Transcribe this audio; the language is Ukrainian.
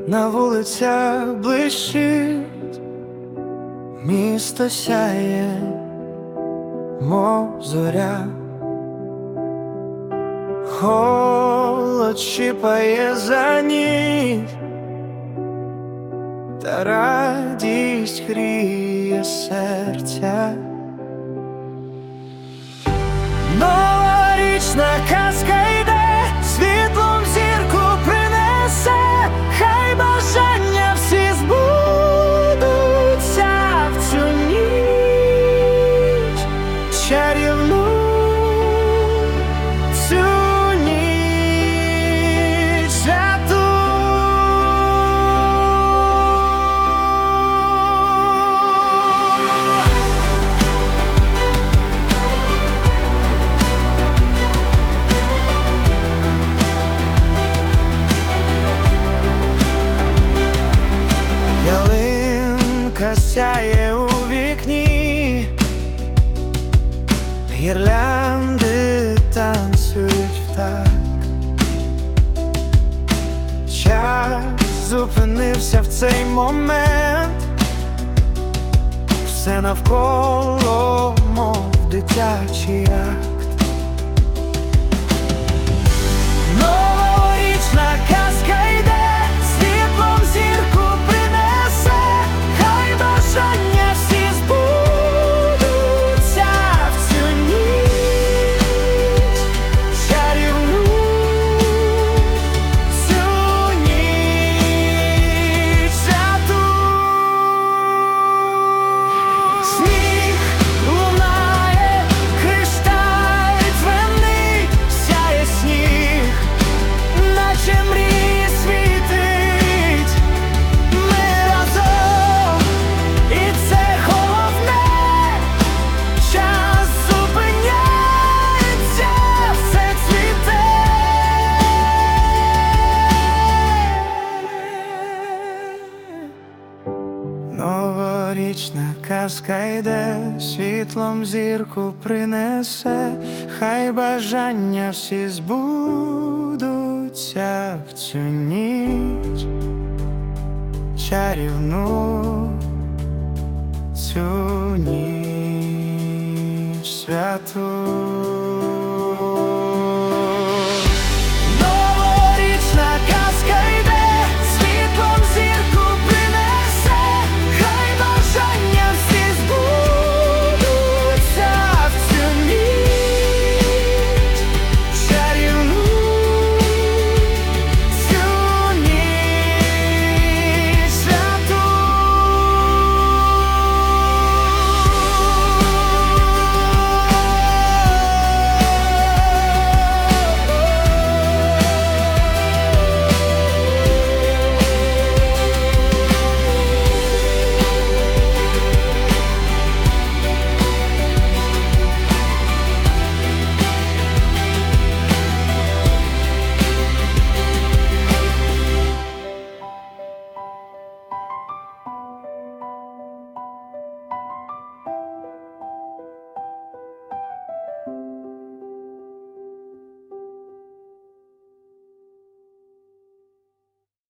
на вулицях блищить, місто сяє, мов зоря. Холод щипає за ніч, та радість гріє серця. Новорічна казка йде, світлом зірку принесе, хай бажання всі збудуться в цю ніч чарівну, цю ніч святу. Ялинка сяє у вікні, гірлянди танцюють в такт. Час зупинився в цей момент, все навколо, мов дитячий акт. Новорічна казка йде, світлом зірку принесе, хай бажання всі збудуться в цю ніч чарівну, цю ніч святу. Сніг лунає, кришталь дзвенить, сяє сніг, наче мрії світить. Ми разом, і це головне, час зупиняється, все цвіте. Новорічна казка йде, світлом зірку принесе, хай бажання всі збудуться в цю ніч чарівну, цю ніч святу.